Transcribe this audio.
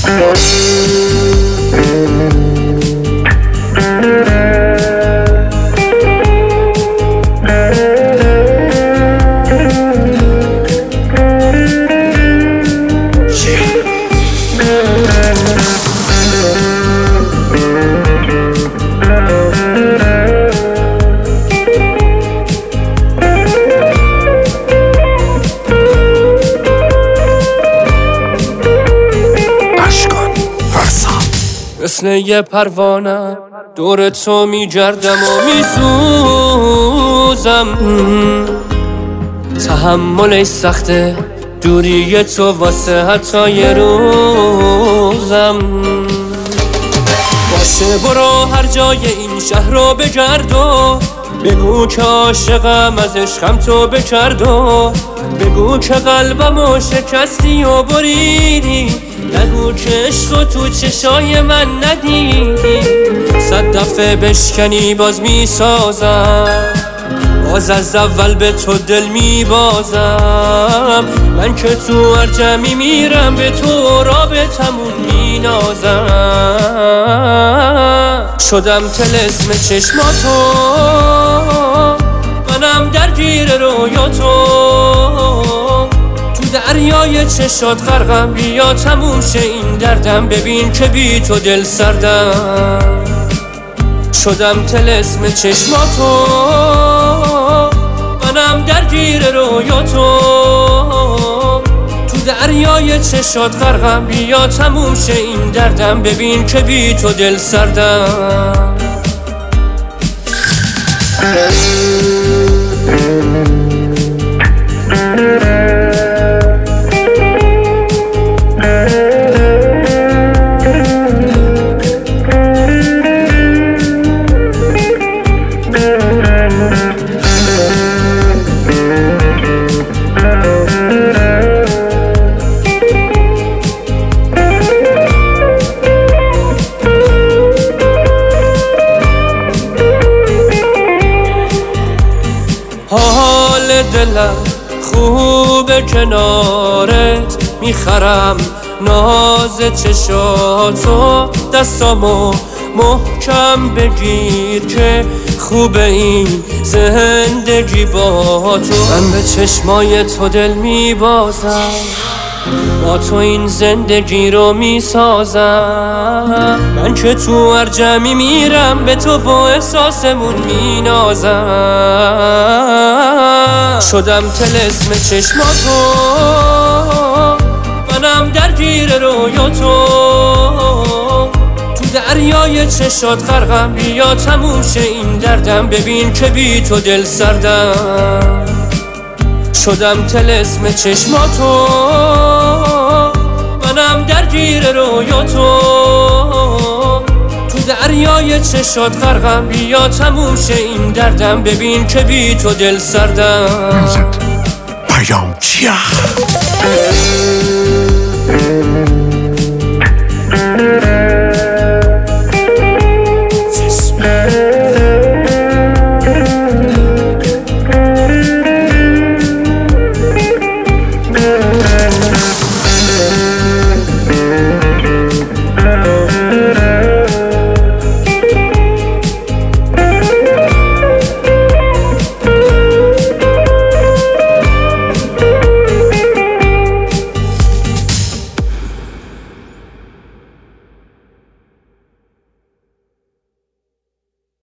مثل یه پروانه دور تو میگردم و میسوزم. تحملش سخته دوری تو واسه حتی یه روزم. باشه برو هر جای این شهر رو بگرد و بگو که عاشقم از عشقم تو بکرد و بگو که قلبمو شکستی و بریدی. نگو که عشقو تو چشای من ندیدی. 100 دفعه بشکنی باز میسازم، باز از اول به تو دل میبازم. من که تو ارجمی میرم به تو رابطمون مینازم. شدم طلسم چشماتو، منم درگیر رویاتو. تو دریای چشات غرقم، بیا تموم شه این دردم. ببین که بی تو دل سردم. شدم طلسم چشماتو، منم درگیر رویاتو. تو دریای چشات غرقم، بیا تموم شه این دردم. ببین که بی تو دل سردم. حال دلم خوبه کنارت، میخرم ناز چشاتو. دستامو محکم بگیر که خوبه این زندگی با تو. من به چشمای تو دل میبازم، با تو این زندگی رو میسازم. من که تو ارجمی میرم به تو و احساسمون مینازم. شدم طلسم چشماتو، منم درگیر رویاتو. تو دریای چشات غرقم، بیا تموم شه این دردم. ببین که بی تو دل سردم. شدم طلسم چشماتو، منم درگیر رویاتو. تو دریای چشات غرقم، بیا تموم شه این دردم. ببین که بی تو دل سردم. پیام چیه؟